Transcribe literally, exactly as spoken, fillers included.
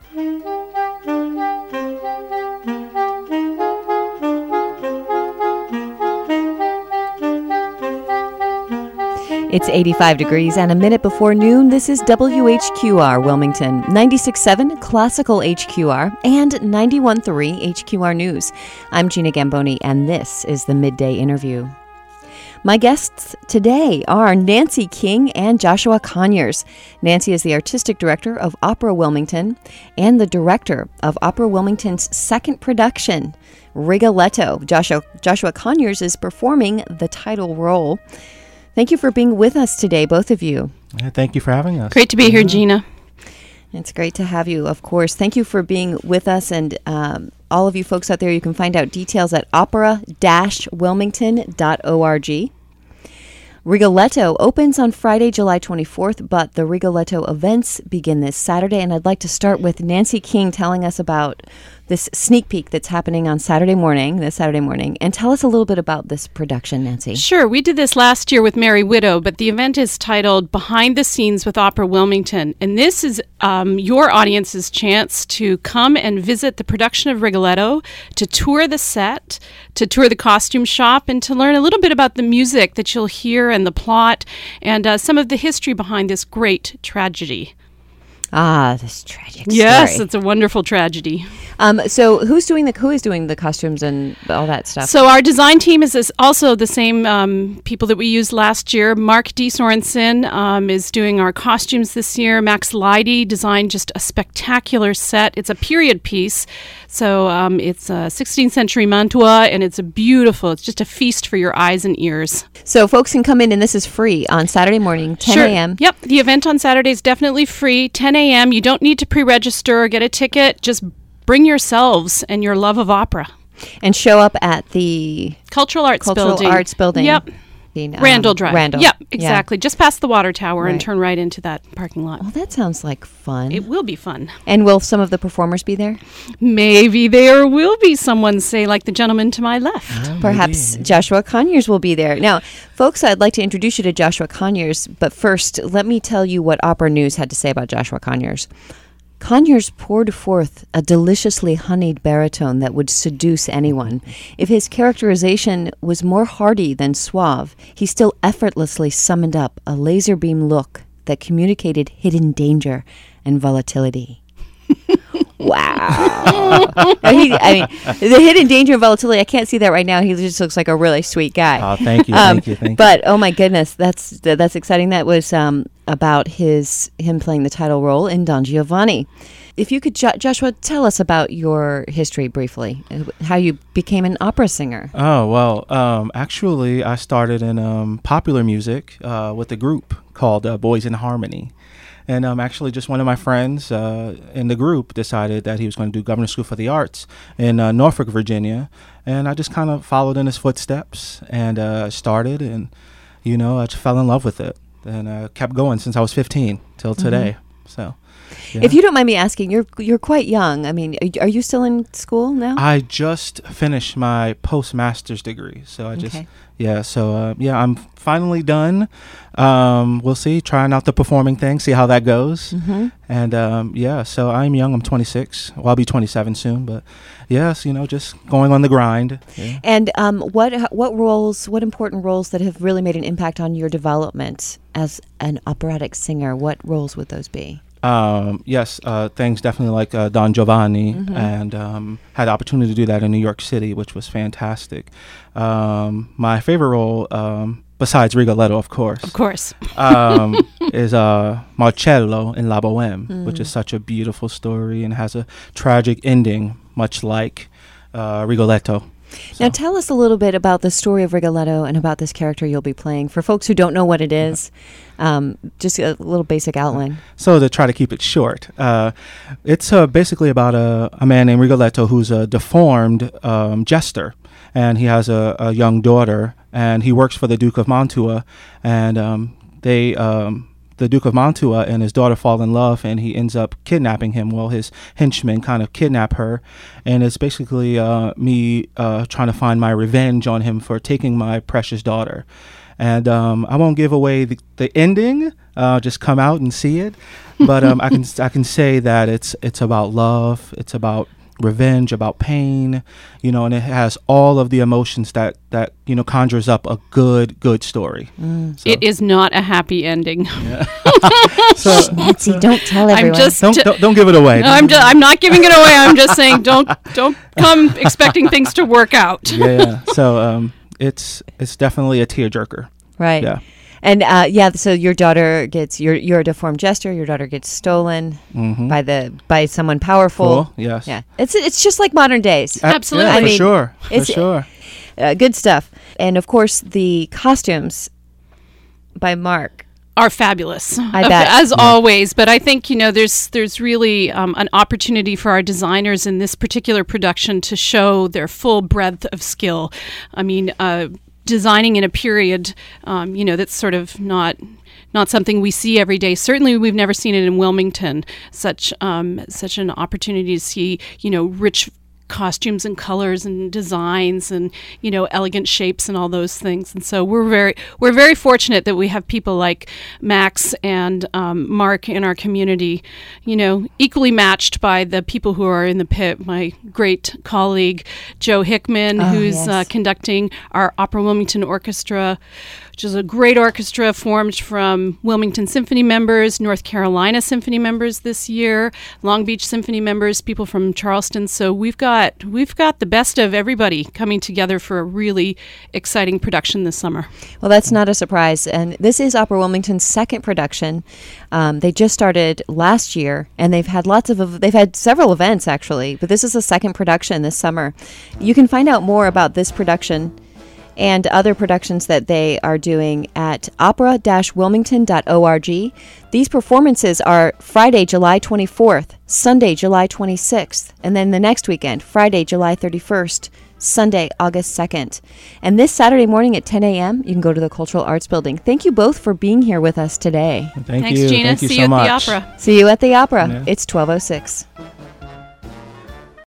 It's eighty-five degrees and a minute before noon. This is W H Q R Wilmington, ninety-six point seven Classical H Q R and ninety-one point three H Q R News. I'm Gina Gamboni, and this is the Midday Interview. My guests today are Nancy King and Joshua Conyers. Nancy is the artistic director of Opera Wilmington and the director of Opera Wilmington's second production, Rigoletto. Joshua, Joshua Conyers is performing the title role. Thank you for being with us today, both of you. Yeah, thank you for having us. Great to be here, Gina. It's great to have you, of course. Thank you for being with us. And um, all of you folks out there, you can find out details at opera dash wilmington dot org. Rigoletto opens on Friday, July twenty-fourth, but the Rigoletto events begin this Saturday. And I'd like to start with Nancy King telling us about this sneak peek that's happening on Saturday morning, this Saturday morning. And tell us a little bit about this production, Nancy. Sure. We did this last year with Merry Widow, but the event is titled Behind the Scenes with Opera Wilmington. And this is um, your audience's chance to come and visit the production of Rigoletto, to tour the set, to tour the costume shop, and to learn a little bit about the music that you'll hear and the plot and uh, some of the history behind this great tragedy. Ah, this tragic story. Yes, it's a wonderful tragedy. Um, so who's doing the who is doing the costumes and all that stuff? So our design team is this also the same um, people that we used last year. Mark D. Sorensen um, is doing our costumes this year. Max Leidy designed just a spectacular set. It's a period piece. So um, it's a sixteenth century Mantua, and it's a beautiful, it's just a feast for your eyes and ears. So folks can come in, and this is free on Saturday morning, ten a.m. Sure. Yep, the event on Saturday is definitely free, ten a.m. You don't need to pre-register or get a ticket. Just bring yourselves and your love of opera. And show up at the Cultural Arts Cultural Building. Arts Building. Yep. In, um, Randall Drive. Randall. Yep, exactly. Yeah. Just past the water tower Right. and turn right into that parking lot. Well, that sounds like fun. It will be fun. And will some of the performers be there? Maybe there will be someone, say, like the gentleman to my left. Oh, Perhaps maybe. Joshua Conyers will be there. Now, folks, I'd like to introduce you to Joshua Conyers, but first, let me tell you what Opera News had to say about Joshua Conyers. Conyers poured forth a deliciously honeyed baritone that would seduce anyone. If his characterization was more hearty than suave, he still effortlessly summoned up a laser beam look that communicated hidden danger and volatility. Wow. Now he, I mean, the hidden danger and volatility, I can't see that right now. He just looks like a really sweet guy. Oh, thank you, Um, thank you, thank you. But oh my goodness, that's that's exciting. That was um, about his him playing the title role in Don Giovanni. If you could, jo- Joshua, tell us about your history briefly, uh, how you became an opera singer. Oh, well, um, actually, I started in um, popular music uh, with a group called uh, Boys in Harmony. And um, actually, just one of my friends uh, in the group decided that he was going to do Governor's School for the Arts in uh, Norfolk, Virginia. And I just kind of followed in his footsteps and uh, started. And, you know, I just fell in love with it. And uh, kept going since I was fifteen till today. Mm-hmm. So, yeah. If you don't mind me asking, you're you're quite young. I mean, are, are you still in school now? I just finished my postmaster's degree. So I just, Okay. yeah, so uh, yeah, I'm finally done. Um, we'll see, trying out the performing thing, see how that goes. Mm-hmm. And um, yeah, so I'm young, I'm twenty-six. Well, I'll be twenty-seven soon, but yes, you know, just going on the grind. Yeah. And um, what what roles, what important roles that have really made an impact on your development as an operatic singer? What roles would those be? Um, yes, uh, things definitely like uh, Don Giovanni, Mm-hmm. and um, had the opportunity to do that in New York City, which was fantastic. Um, my favorite role, um, besides Rigoletto, of course, Of course. um, is uh, Marcello in La Bohème, Mm. which is such a beautiful story and has a tragic ending, much like uh, Rigoletto. Now, So- tell us a little bit about the story of Rigoletto and about this character you'll be playing. For folks who don't know what it is, um, just a little basic outline. So to try to keep it short, uh, it's uh, basically about a, a man named Rigoletto who's a deformed um, jester, and he has a, a young daughter, and he works for the Duke of Mantua, and um, they um, the Duke of Mantua and his daughter fall in love, and he ends up kidnapping him. Well, his henchmen kind of kidnap her, and it's basically uh, me uh, trying to find my revenge on him for taking my precious daughter. And um, I won't give away the, the ending, uh, just come out and see it. But um, I can I can say that it's it's about love, it's about revenge, about pain, you know, and it has all of the emotions that that you know conjures up a good good story. Mm. So. It is not a happy ending. Yeah. so, Nancy, don't tell everyone. I'm just don't, don't don't give it away. No, I'm just, I'm not giving it away. I'm just saying don't don't come expecting things to work out. yeah, yeah. So um, it's it's definitely a tearjerker. Right. Yeah. And uh, yeah, so your daughter gets you're you're a deformed jester. Your daughter gets stolen mm-hmm. by the by someone powerful. Cool. Yes. Yeah. It's it's just like modern days. Absolutely. Yeah, I for mean, sure. For it's, sure. Uh, good stuff. And of course, the costumes by Mark are fabulous, I bet. as yeah. always. But I think you know there's there's really um, an opportunity for our designers in this particular production to show their full breadth of skill. I mean. Uh, designing in a period, um, you know, that's sort of not not something we see every day. Certainly, we've never seen it in Wilmington. Such um, such an opportunity to see, you know, rich costumes and colors and designs and, you know, elegant shapes and all those things. And so we're very we're very fortunate that we have people like Max and um, Mark in our community, you know, equally matched by the people who are in the pit. My great colleague, Joe Hickman, oh, who's yes. uh, conducting our Opera Wilmington Orchestra, which is a great orchestra formed from Wilmington Symphony members, North Carolina Symphony members this year, Long Beach Symphony members, people from Charleston. So we've got we've got the best of everybody coming together for a really exciting production this summer. Well, that's not a surprise. And this is Opera Wilmington's second production. Um, they just started last year, and they've had lots of they've had several events actually, but this is the second production this summer. You can find out more about this production and other productions that they are doing at opera dash wilmington dot org. These performances are Friday, July twenty-fourth, Sunday, July twenty-sixth, and then the next weekend, Friday, July thirty-first, Sunday, August second. And this Saturday morning at ten a.m., you can go to the Cultural Arts Building. Thank you both for being here with us today. Thank Thanks, you. Gina. Thank you See so you at much. the opera. See you at the opera. Yeah. It's twelve oh six.